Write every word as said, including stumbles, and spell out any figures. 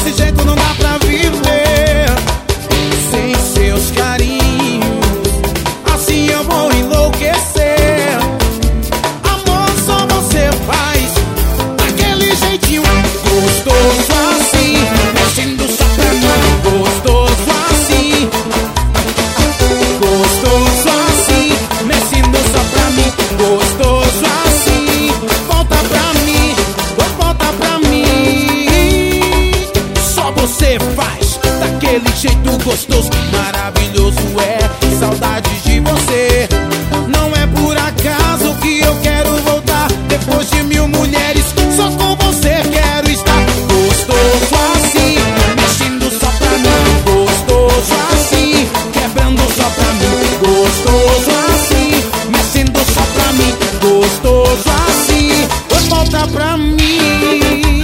Desse jeito não dá pra viver sem seus carinhos. Assim eu vou enlouquecer. Amor, só você faz daquele jeitinho gostoso assim, mexendo só pra mim. Gostoso assim, gostoso assim, mexendo só pra mim. Gostoso assim, volta pra mim, volta pra mim. Só você faz daquele jeito gostoso, maravilhoso. É saudades de você. Não é por acaso que eu quero voltar. Depois de mil mulheres, só com você quero estar. Gostoso assim, mexendo só pra mim. Gostoso assim, quebrando só pra mim. Gostoso assim, mexendo só pra mim. Gostoso assim, volta pra mim.